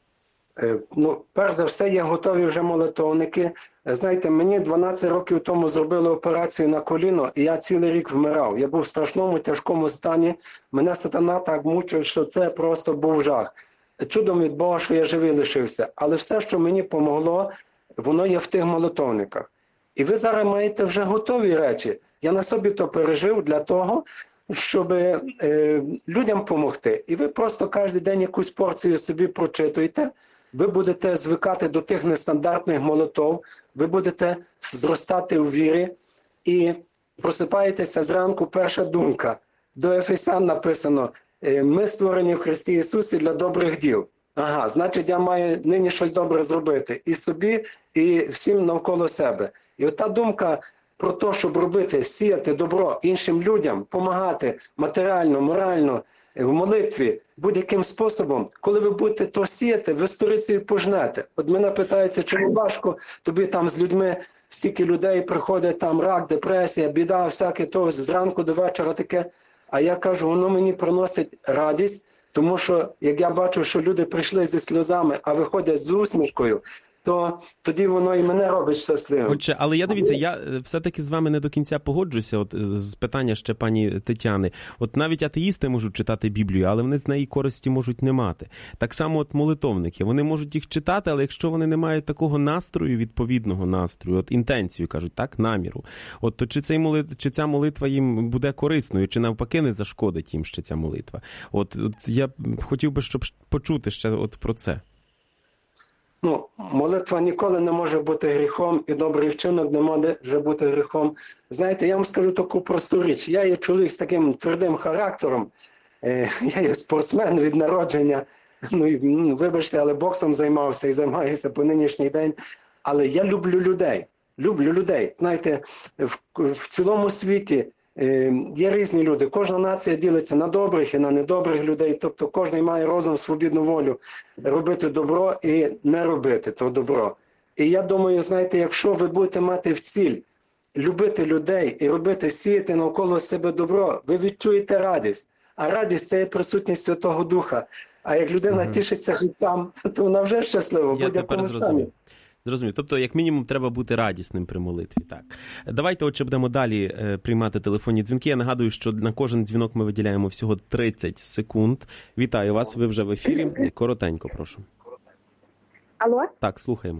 [SPEAKER 3] Ну, перш за все, є готові вже молитовники. Знаєте, мені дванадцять років тому зробили операцію на коліно, і я цілий рік вмирав. Я був в страшному, тяжкому стані. Мене сатана так мучив, що це просто був жах. Чудом від Бога, що я живий лишився. Але все, що мені помогло, воно є в тих молитовниках. І ви зараз маєте вже готові речі. Я на собі то пережив для того, щоб е, людям допомогти. І ви просто кожен день якусь порцію собі прочитуєте, ви будете звикати до тих нестандартних молитов, ви будете зростати у вірі і просипаєтеся зранку, перша думка. До Ефесян написано, ми створені в Христі Ісусі для добрих діл. Ага, значить я маю нині щось добре зробити і собі, і всім навколо себе. І ота думка про те, щоб робити, сіяти добро іншим людям, допомагати матеріально, морально, в молитві, будь-яким способом, коли ви будете то сіяти, ви сторицею пожнете. От мене питаються, чому важко тобі там з людьми, стільки людей приходить, там рак, депресія, біда, всяке то, зранку до вечора таке. А я кажу, воно мені приносить радість, тому що, як я бачу, що люди прийшли зі сльозами, а виходять з усмішкою, то тоді воно і мене робить щасливим.
[SPEAKER 2] Отже, але я дивіться, я все-таки з вами не до кінця погоджуся, от з питання ще пані Тетяни. От навіть атеїсти можуть читати Біблію, але вони з неї користі можуть не мати. Так само от молитовники, вони можуть їх читати, але якщо вони не мають такого настрою, відповідного настрою, от інтенцію, кажуть, так, наміру, от то чи, цей молит... чи ця молитва їм буде корисною, чи навпаки не зашкодить їм ще ця молитва. От, от я хотів би, щоб почути ще от про це.
[SPEAKER 3] Ну, молитва ніколи не може бути гріхом, і добрий вчинок не може бути гріхом. Знаєте, я вам скажу таку просту річ. Я є чоловік з таким твердим характером, я є спортсмен від народження, ну, і, ну, вибачте, але боксом займався і займаюся по нинішній день. Але я люблю людей, люблю людей. Знаєте, в, в цілому світі е, є різні люди. Кожна нація ділиться на добрих і на недобрих людей. Тобто кожен має розум, свобідну волю робити добро і не робити то добро. І я думаю, знаєте, якщо ви будете мати в ціль любити людей і робити, сіяти навколо себе добро, ви відчуєте радість. А радість – це є присутність Святого Духа. А як людина угу. тішиться життям, то вона вже щаслива в будь-якому стані.
[SPEAKER 2] Зрозумів. Тобто, як мінімум, треба бути радісним при молитві. Так. Давайте, отже, будемо далі е, приймати телефонні дзвінки. Я нагадую, що на кожен дзвінок ми виділяємо всього тридцять секунд. Вітаю вас, ви вже в ефірі. Коротенько, прошу.
[SPEAKER 6] Алло?
[SPEAKER 2] Так, слухаємо.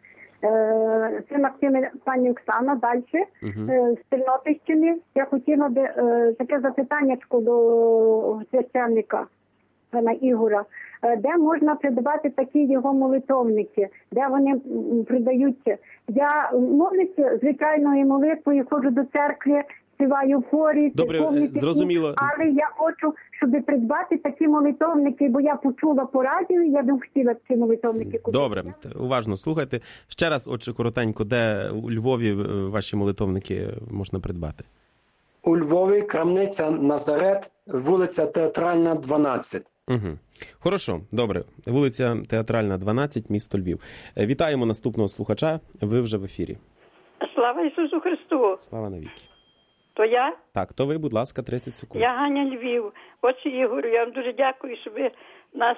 [SPEAKER 6] Е, це Максим, пані Оксана, далі.
[SPEAKER 2] Угу.
[SPEAKER 6] Е, з Тернопільщини. Я хотіла би е, таке запитаннячко до священника, пана Ігора. Де можна придбати такі його молитовники, де вони продаються. Я молюся звичайною молитвою, ходжу до церкви, співаю в хорі.
[SPEAKER 2] Добре, зрозуміло.
[SPEAKER 6] Але я хочу, щоб придбати такі молитовники, бо я почула по радіо, я б хотіла ці молитовники купити.
[SPEAKER 2] Добре, уважно слухайте. Ще раз, отже, коротенько, де у Львові ваші молитовники можна придбати?
[SPEAKER 3] У Львові, крамниця Назарет, вулиця Театральна, дванадцять.
[SPEAKER 2] Угу. Хорошо, добре. Вулиця Театральна, дванадцять, місто Львів. Вітаємо наступного слухача. Ви вже в ефірі.
[SPEAKER 7] Слава Ісусу Христу!
[SPEAKER 2] Слава навіки.
[SPEAKER 7] То я?
[SPEAKER 2] Так, то ви, будь ласка, тридцять секунд.
[SPEAKER 7] Я Ганя Львів. Отче Ігорю, я вам дуже дякую, що ви нас,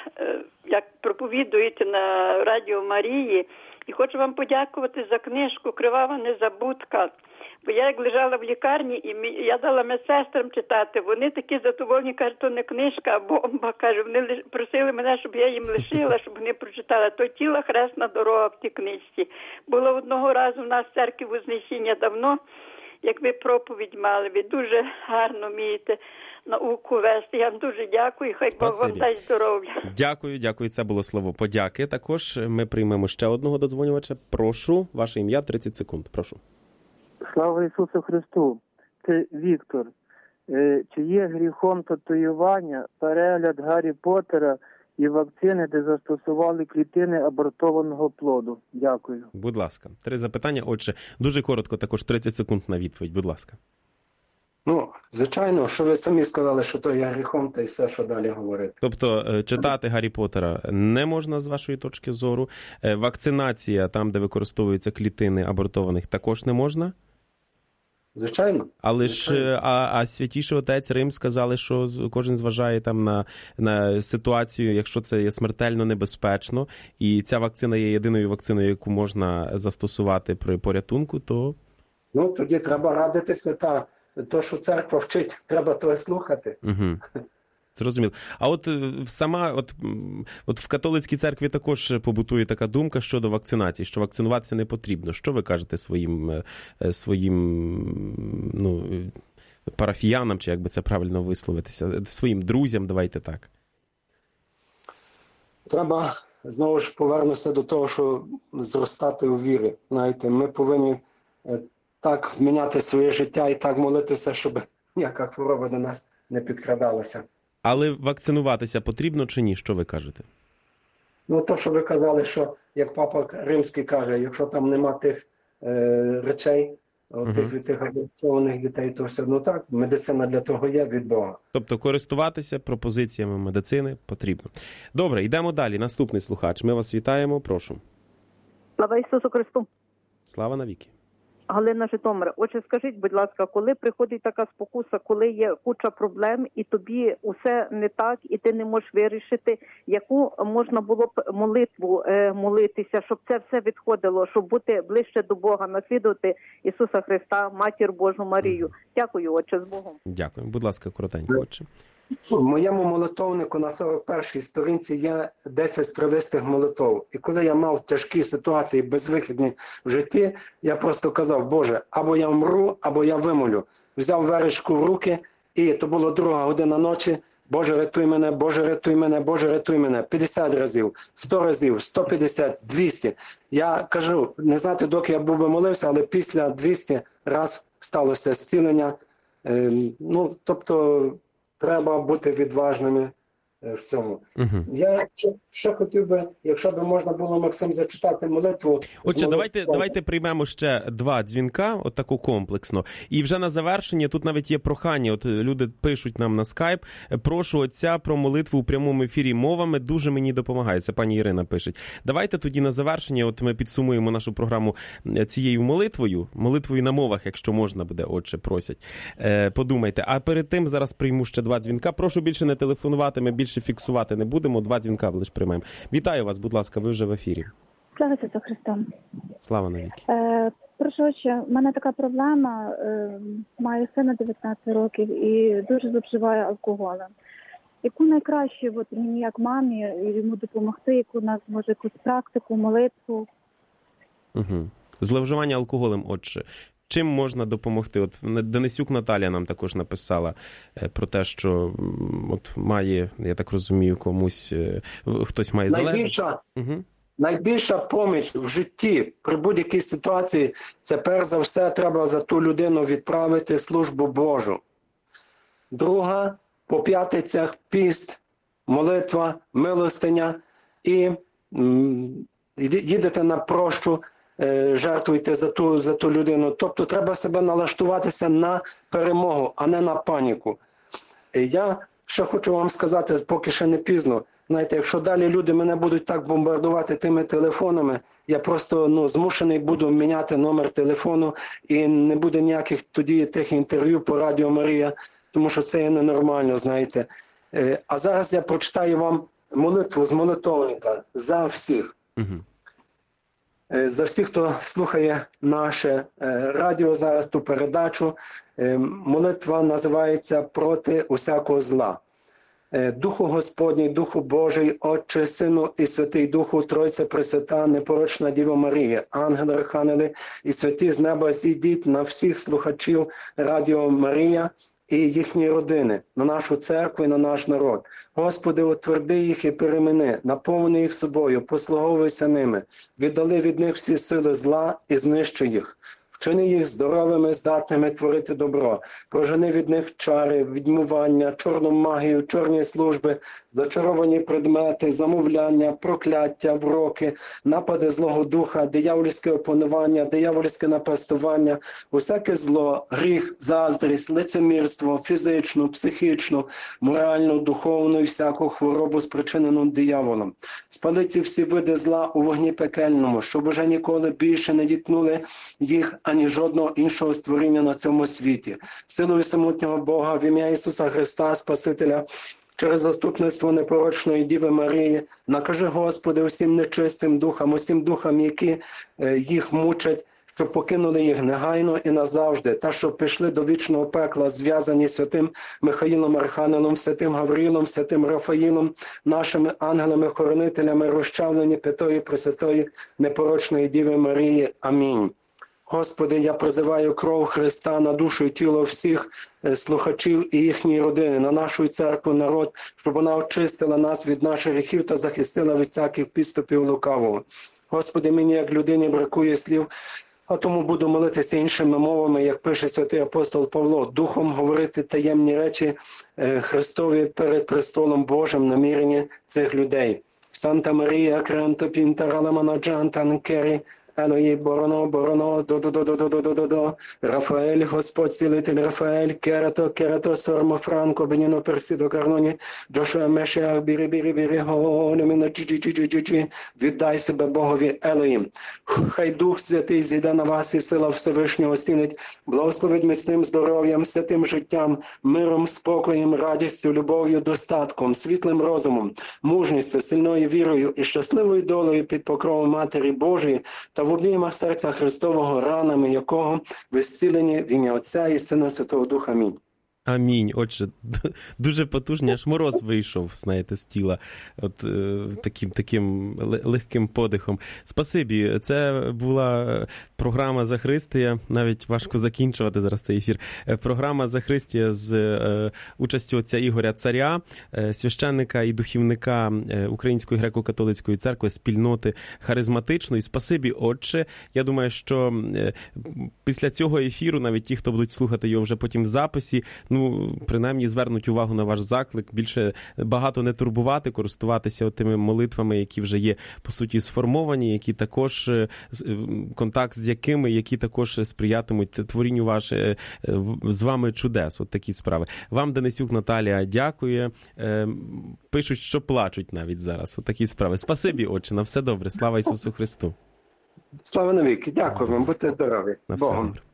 [SPEAKER 7] як проповідуєте на Радіо Марії. І хочу вам подякувати за книжку «Кривава незабудка». Бо я як лежала в лікарні, і я дала медсестрам читати, вони такі задоволені, кажуть, то не книжка, а бомба. Кажуть, вони просили мене, щоб я їм лишила, щоб вони прочитали. То тіла хресна дорога в тій книжці. Було одного разу в нас в церкві Вознесіння давно, як ви проповідь мали, ви дуже гарно вмієте науку вести. Я вам дуже дякую, хай Бог вам дасть здоров'я.
[SPEAKER 2] Дякую, дякую. Це було слово подяки. Також ми приймемо ще одного додзвонювача. Прошу, ваше ім'я, тридцять секунд. Прошу.
[SPEAKER 8] Слава Ісусу Христу! Це Віктор. Чи є гріхом татуювання, перегляд Гаррі Поттера і вакцини, де застосували клітини абортованого плоду? Дякую.
[SPEAKER 2] Будь ласка. Три запитання. Отже, дуже коротко, також тридцять секунд на відповідь. Будь ласка.
[SPEAKER 3] Ну, звичайно, що ви самі сказали, що то є гріхом, та й все, що далі говорити.
[SPEAKER 2] Тобто, читати Гаррі Поттера не можна з вашої точки зору. Вакцинація, там, де використовуються клітини абортованих, також не можна?
[SPEAKER 3] Звичайно.
[SPEAKER 2] Але ж, а, а Святіший Отець Рим сказали, що кожен зважає там на, на ситуацію, якщо це є смертельно небезпечно, і ця вакцина є єдиною вакциною, яку можна застосувати при порятунку, то...
[SPEAKER 3] Ну, тоді треба радитися, та то, що церква вчить, треба то слухати.
[SPEAKER 2] Угу. Зрозуміло. А от сама, от, от в католицькій церкві також побутує така думка щодо вакцинації, що вакцинуватися не потрібно. Що ви кажете своїм, своїм ну, парафіянам, чи як би це правильно висловитися, своїм друзям, давайте так?
[SPEAKER 3] Треба, знову ж повернутися до того, що зростати у вірі. Знаєте, ми повинні так міняти своє життя і так молитися, щоб ніяка хвороба до нас не підкрадалася.
[SPEAKER 2] Але вакцинуватися потрібно чи ні? Що ви кажете?
[SPEAKER 3] Ну, то, що ви казали, що, як Папа Римський каже, якщо там нема тих е, речей, uh-huh. тих, тих адопційних дітей, то все одно так. Медицина для того є від Бога.
[SPEAKER 2] Тобто користуватися пропозиціями медицини потрібно. Добре, йдемо далі. Наступний слухач. Ми вас вітаємо. Прошу.
[SPEAKER 9] Слава Ісусу Христу.
[SPEAKER 2] Слава навіки.
[SPEAKER 9] Галина Житомир. Отже, скажіть, будь ласка, коли приходить така спокуса, коли є куча проблем і тобі усе не так, і ти не можеш вирішити, яку можна було б молитву е, молитися, щоб це все відходило, щоб бути ближче до Бога, наслідувати Ісуса Христа, Матір Божу Марію. Дякую, Отче, з Богом.
[SPEAKER 2] Дякую. Будь ласка, коротенько, Отче.
[SPEAKER 3] В моєму молитовнику на сорок першій сторінці є десять стривистих молитов. І коли я мав тяжкі ситуації, безвихідні в житті, я просто казав: Боже, або я вмру, або я вимолю. Взяв веречку в руки, і то було друга година ночі, Боже, рятуй мене, Боже, рятуй мене, Боже, рятуй мене. п'ятдесят разів, сто разів, сто п'ятдесят, двісті. Я кажу, не знати, доки я був би молився, але після двісті раз сталося зцілення. Ну, тобто, треба бути відважними в цьому. Угу. Я ще, ще хотів би, якщо б можна було, Максим, зачитати молитву.
[SPEAKER 2] Отже, давайте, давайте приймемо ще два дзвінка, от таку комплексно. І вже на завершення, тут навіть є прохання, от люди пишуть нам на скайп, прошу отця про молитву у прямому ефірі мовами, дуже мені допомагає, це пані Ірина пише. Давайте тоді на завершення, от ми підсумуємо нашу програму цією молитвою, молитвою на мовах, якщо можна буде, отче, просять. Е, подумайте. А перед тим зараз прийму ще два дзвінка. Прошу більше не телефонувати, ми більше фіксувати не будемо, два дзвінка лише приймаємо. Вітаю вас, будь ласка, ви вже в ефірі.
[SPEAKER 10] Слава Ісусу Христу.
[SPEAKER 2] Слава навіки.
[SPEAKER 10] Е, прошу, отче, в мене така проблема, е, маю сина дев'ятнадцять років і дуже зловживаю алкоголем. Яку найкраще от, мені як мамі йому допомогти, яку у нас може якусь практику, молитву?
[SPEAKER 2] Угу. Зловживання алкоголем, отче. Чим можна допомогти? От Денисюк Наталія нам також написала про те, що от має, я так розумію, комусь, хтось має залежність.
[SPEAKER 3] Найбільша,
[SPEAKER 2] угу.
[SPEAKER 3] найбільша поміч в житті при будь-якій ситуації, це перш за все треба за ту людину відправити службу Божу. Друга, по п'ятницях піст, молитва, милостиня і м, їдете на прощу, жертвуйте за ту, за ту людину. Тобто треба себе налаштуватися на перемогу, а не на паніку. Я ще хочу вам сказати, поки ще не пізно, знаєте, якщо далі люди мене будуть так бомбардувати тими телефонами, я просто ну, змушений буду міняти номер телефону і не буде ніяких тоді тих інтерв'ю по Радіо Марія, тому що це є ненормально, знаєте. А зараз я прочитаю вам молитву з молитовника за всіх.
[SPEAKER 2] Угу.
[SPEAKER 3] За всіх, хто слухає наше радіо зараз, ту передачу, молитва називається «Проти усякого зла». Духу Господній, Духу Божий, Отче, Сину і Святий Духу, Тройця Пресвята, Непорочна Діва Марія, ангели, архангели і святі з неба зійдіть на всіх слухачів Радіо Марія і їхні родини, на нашу церкву і на наш народ. Господи, утверди їх і перемени, наповни їх собою, послуговуйся ними, віддали від них всі сили зла і знищи їх. Вчини їх здоровими, здатними творити добро. Прожени від них чари, відьмування, чорну магію, чорні служби, зачаровані предмети, замовляння, прокляття, вроки, напади злого духа, диявольське опанування, диявольське напастування, усяке зло, гріх, заздрість, лицемірство, фізичну, психічну, моральну, духовну і всяку хворобу, спричинену дияволом. Спали ці всі види зла у вогні пекельному, щоб уже ніколи більше не дітнули їх, ані жодного іншого створіння на цьому світі. Силою самотнього Бога в ім'я Ісуса Христа, Спасителя, через заступництво непорочної Діви Марії, накажи, Господи, усім нечистим духам, усім духам, які е, їх мучать, щоб покинули їх негайно і назавжди, та щоб пішли до вічного пекла, зв'язані святим Михаїлом Архангелом, святим Гавриїлом, святим Рафаїлом, нашими ангелами-хоронителями, розчавлені п'ятої Пресвятої непорочної Діви Марії. Амінь. Господи, я призиваю кров Христа на душу і тіло всіх слухачів і їхньої родини, на нашу церкву, народ, щоб вона очистила нас від наших гріхів та захистила від всяких підступів лукавого. Господи, мені як людині бракує слів, а тому буду молитися іншими мовами, як пише святий апостол Павло, духом говорити таємні речі Христові перед престолом Божим намірені цих людей. Санта Марія, Кренто, Пінта, Раламана, Джантан, Кері, Елої, Бороно, Бороно, до-до-до-до-до-до-до-до, Рафаель, Господь, цілитель Рафаель, Керато, Керато, Сормо, Франко, Беніно, Персідо, Карноні, Джошуа, Мешеах, Бірі-бірі-бірі, Големіно, Чі-чі-чі-чі-чі, віддай себе Богові Елоїм. Хай Дух Святий зійде на вас і сила Всевишнього осінить, благословить міцним здоров'ям, святим життям, миром, спокоєм, радістю, любов'ю, достатком, світлим розумом, мужністю, сильною вірою і щасливою долею під покровом Матері Божої та в обіймах серця Христового, ранами якого ви зцілені в ім'я Отця і Сина Святого Духа. Амінь.
[SPEAKER 2] Амінь. Отже, дуже потужний, аж мороз вийшов, знаєте, з тіла. От е, таким, таким легким подихом. Спасибі. Це була програма «Захристія». Навіть важко закінчувати зараз цей ефір. Програма «Захристія» з е, участю отця Ігоря Царя, е, священника і духівника Української греко-католицької церкви, спільноти харизматичної. Спасибі, отче. Я думаю, що е, після цього ефіру, навіть ті, хто будуть слухати його вже потім в записі, ну, принаймні звернуть увагу на ваш заклик, більше багато не турбувати, користуватися тими молитвами, які вже є, по суті, сформовані, які також, контакт з якими, які також сприятимуть творінню ваше, з вами чудес. От такі справи. Вам, Денисюк Наталія, дякує. Пишуть, що плачуть навіть зараз. От такі справи. Спасибі, отче, на все добре. Слава Ісусу Христу.
[SPEAKER 3] Слава навіки. Дякую вам. Будьте здорові.
[SPEAKER 2] На все
[SPEAKER 3] Богом.
[SPEAKER 2] добре.